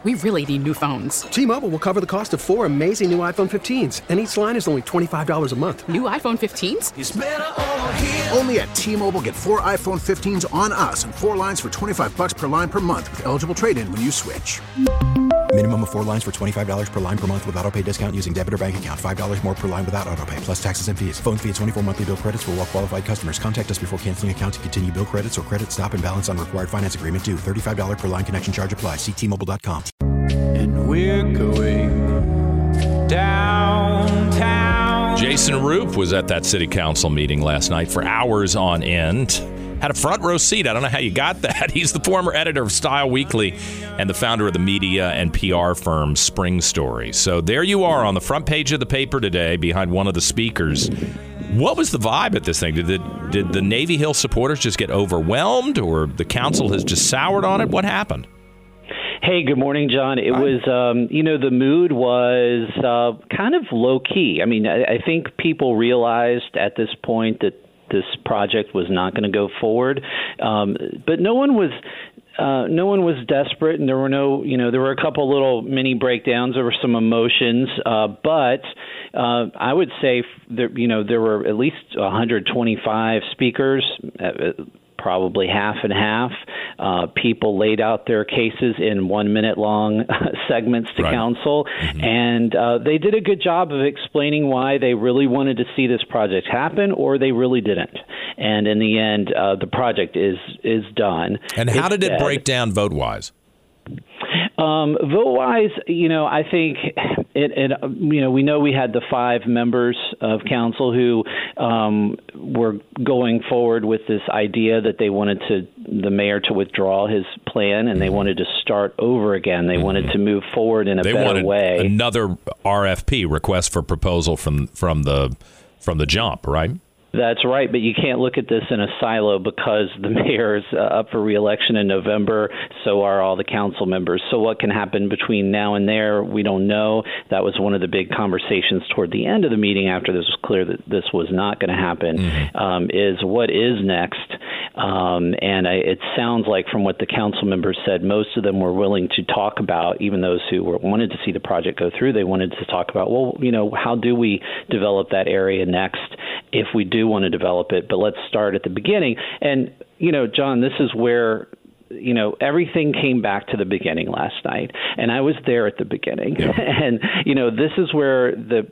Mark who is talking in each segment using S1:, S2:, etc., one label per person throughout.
S1: We really need new phones.
S2: T-Mobile will cover the cost of 4 amazing new iPhone 15s, and each line is only $25 a month.
S1: New iPhone 15s?
S3: It's better over here.
S4: Only at T-Mobile, get 4 iPhone 15s on us and 4 lines for $25 per line per month with eligible trade-in when you switch.
S5: Minimum of 4 lines for $25 per line per month with autopay discount using debit or bank account. $5 more per line without autopay, plus taxes and fees. Phone fee at 24 monthly bill credits for well-qualified customers. Contact us before canceling account to continue bill credits or credit stop and balance on required finance agreement due. $35 per line connection charge applies. See T-Mobile.com.
S3: And we're going downtown.
S6: Jason Roop was at that city council meeting last night for hours on end. Had a front row seat. I don't know how you got that. He's the former editor of Style Weekly and the founder of the media and PR firm Spring Story. So there you are on the front page of the paper today behind one of the speakers. What was the vibe at this thing? Did the Navy Hill supporters just get overwhelmed, or the council has just soured on it? What happened?
S7: Hey, good morning, John. It was, the mood was kind of low key. I mean, I think people realized at this point that this project was not going to go forward, but no one was desperate, and there were a couple little mini breakdowns. There were some emotions, but I would say there were at least 125 speakers. Probably half and half. People laid out their cases in 1 minute long segments to council, and they did a good job of explaining why they really wanted to see this project happen, or they really didn't. And in the end, the project is done.
S6: And how did it break down vote-wise?
S7: Vote-wise, I think we know we had the 5 members of council who were going forward with this idea that they wanted the mayor to withdraw his plan, and they wanted to start over again. They wanted to move forward in a better way.
S6: Another RFP, request for proposal from the jump, right?
S7: That's right, but you can't look at this in a silo because the mayor is up for re-election in November, so are all the council members. So what can happen between now and there, we don't know. That was one of the big conversations toward the end of the meeting after this was clear that this was not going to happen, is what is next. It sounds like from what the council members said, most of them were willing to talk about, even those who wanted to see the project go through, they wanted to talk about, how do we develop that area next if we do want to develop it, but let's start at the beginning. And, John, this is where, everything came back to the beginning last night. And I was there at the beginning. Yeah. And, this is where the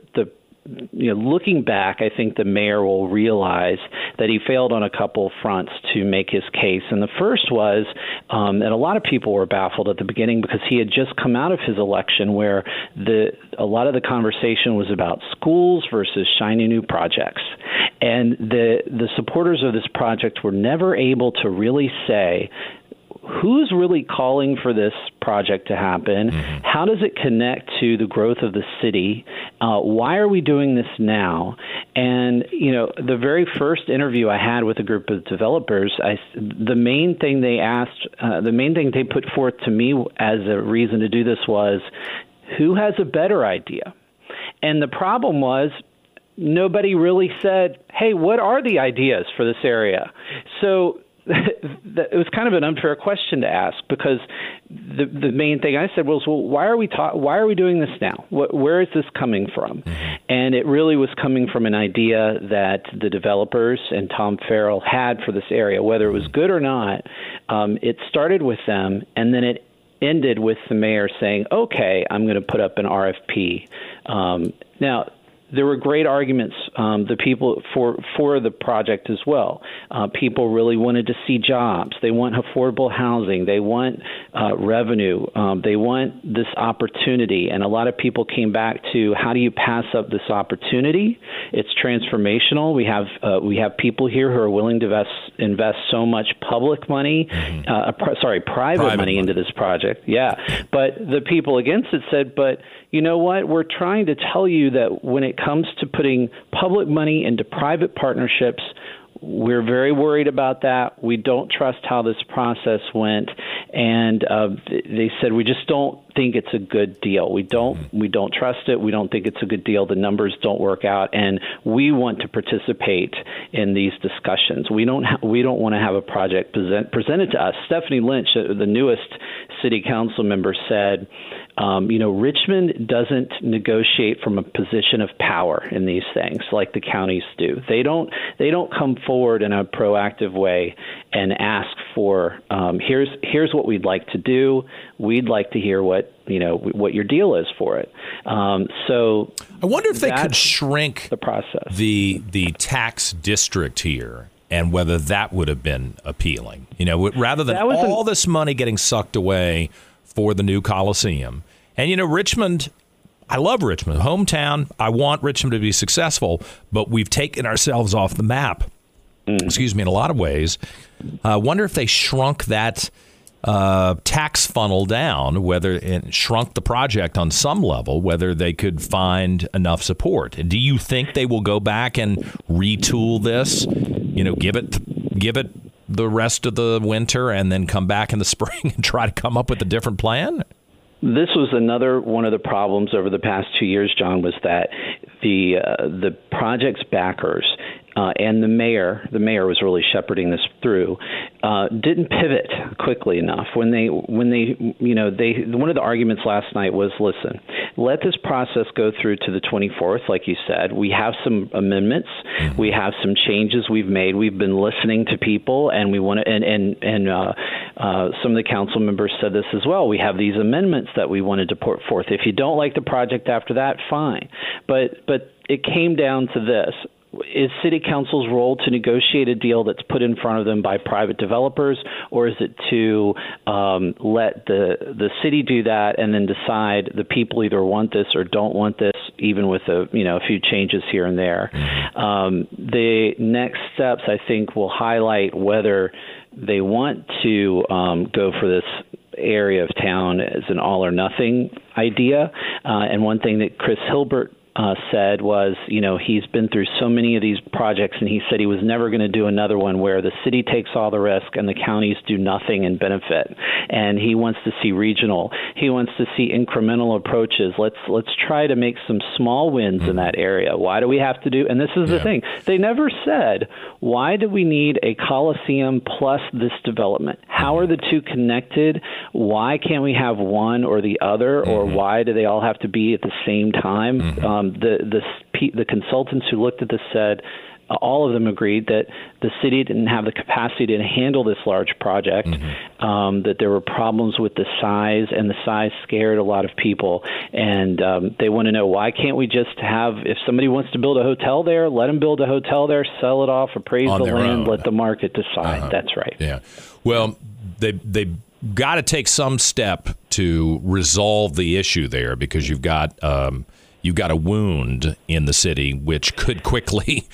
S7: looking back, I think the mayor will realize that he failed on a couple fronts to make his case. And the first was that a lot of people were baffled at the beginning because he had just come out of his election where a lot of the conversation was about schools versus shiny new projects. And the supporters of this project were never able to really say, who's really calling for this project to happen? How does it connect to the growth of the city? Why are we doing this now? And, the very first interview I had with a group of developers, the main thing they asked, the main thing they put forth to me as a reason to do this was, who has a better idea? And the problem was, nobody really said, hey, what are the ideas for this area? So it was kind of an unfair question to ask because the main thing I said was, well, why are we doing this now? Where is this coming from? And it really was coming from an idea that the developers and Tom Farrell had for this area, whether it was good or not. It started with them, and then it ended with the mayor saying, okay, I'm going to put up an RFP. Now, there were great arguments, the people for the project as well. People really wanted to see jobs. They want affordable housing. They want revenue. They want this opportunity. And a lot of people came back to, how do you pass up this opportunity? It's transformational. We have people here who are willing to invest so much public money, private money into this project. Yeah. But the people against it said, but you know what? We're trying to tell you that when it comes to putting public money into private partnerships, we're very worried about that. We don't trust how this process went, and they said we just don't think it's a good deal. We don't trust it. We don't think it's a good deal. The numbers don't work out, and we want to participate in these discussions. We don't want to have a project presented to us. Stephanie Lynch, the newest city council member, said, Richmond doesn't negotiate from a position of power in these things like the counties do. They don't come forward in a proactive way and ask for here's what we'd like to do. We'd like to hear what your deal is for it. So
S6: I wonder if they could shrink
S7: the process,
S6: the tax district here, and whether that would have been appealing. Rather than all this money getting sucked away for the new Coliseum. And, Richmond, I love Richmond, hometown. I want Richmond to be successful, but we've taken ourselves off the map, in a lot of ways. I wonder if they shrunk that tax funnel down, and shrunk the project on some level, whether they could find enough support. Do you think they will go back and retool this, give it the rest of the winter and then come back in the spring and try to come up with a different plan?
S7: This was another one of the problems over the past 2 years, John, was that the project's backers and the mayor was really shepherding this through, didn't pivot quickly enough. When they one of the arguments last night was, listen, let this process go through to the 24th, like you said. We have some amendments, we have some changes we've made. We've been listening to people, and we want to. And some of the council members said this as well. We have these amendments that we wanted to put forth. If you don't like the project after that, fine. But it came down to this. Is City Council's role to negotiate a deal that's put in front of them by private developers, or is it to let the city do that and then decide the people either want this or don't want this, even with a few changes here and there? The next steps, I think, will highlight whether they want to go for this area of town as an all or nothing idea. And one thing that Chris Hilbert said was, he's been through so many of these projects, and he said he was never going to do another one where the city takes all the risk and the counties do nothing and benefit. And he wants to see regional. He wants to see incremental approaches. Let's try to make some small wins in that area. Why do we have to do? And this is the thing. They never said, why do we need a Coliseum plus this development? How are the two connected? Why can't we have one or the other? Or why do they all have to be at the same time? The consultants who looked at this said all of them agreed that the city didn't have the capacity to handle this large project, that there were problems with the size, and the size scared a lot of people. And they want to know, why can't we just have, if somebody wants to build a hotel there, let them build a hotel there, sell it off, appraise the land, let the market decide. That's right.
S6: Yeah. Well, they got to take some step to resolve the issue there, because you've got a wound in the city which could quickly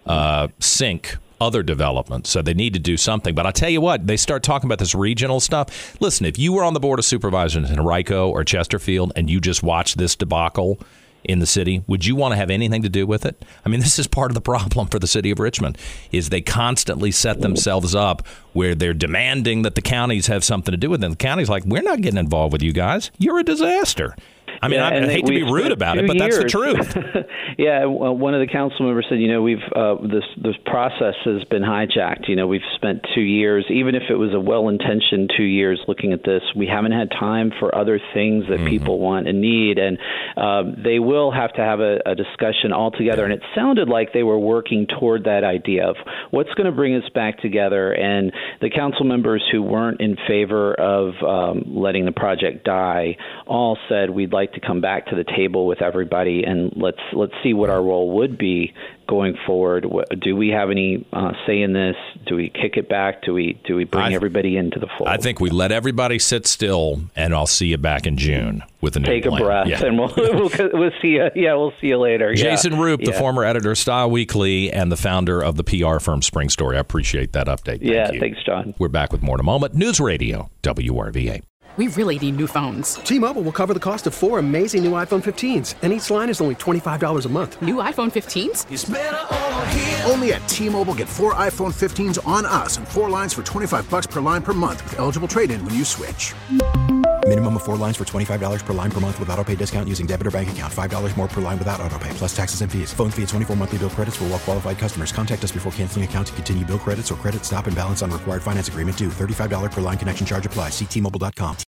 S6: sink other development. So they need to do something. But I'll tell you what, they start talking about this regional stuff. Listen, if you were on the Board of Supervisors in Henrico or Chesterfield and you just watched this debacle in the city, would you want to have anything to do with it? I mean, this is part of the problem for the city of Richmond, is they constantly set themselves up where they're demanding that the counties have something to do with it. And the county's like, we're not getting involved with you guys. You're a disaster. I mean, I hate to be rude about it, but that's the truth.
S7: Yeah, one of the council members said, we've this process has been hijacked. We've spent 2 years, even if it was a well-intentioned 2 years looking at this, we haven't had time for other things that people want and need. And they will have to have a discussion altogether. And it sounded like they were working toward that idea of what's going to bring us back together. And the council members who weren't in favor of letting the project die all said, we'd like to come back to the table with everybody, and let's see what our role would be going forward. Do we have any say in this? Do we kick it back? Do we bring everybody into the fold?
S6: I think we let everybody sit still, and I'll see you back in June with a new plan.
S7: Take a breath, and we'll see you. Yeah, we'll see you later.
S6: Jason Roop, the former editor of Style Weekly and the founder of the PR firm Spring Story. I appreciate that update. Thank you.
S7: Thanks, John.
S6: We're back with more in a moment. News Radio, WRVA.
S1: We really need new phones.
S2: T-Mobile will cover the cost of 4 amazing new iPhone 15s, and each line is only $25 a month.
S1: New iPhone 15s?
S3: It's better over here.
S4: Only at T-Mobile, get 4 iPhone 15s on us and 4 lines for $25 per line per month with eligible trade-in when you switch.
S5: Minimum of 4 lines for $25 per line per month with autopay discount using debit or bank account. $5 more per line without autopay, plus taxes and fees. Phone fee at 24 monthly bill credits for well-qualified customers. Contact us before canceling account to continue bill credits or credit stop and balance on required finance agreement due. $35 per line connection charge applies. See T-Mobile.com.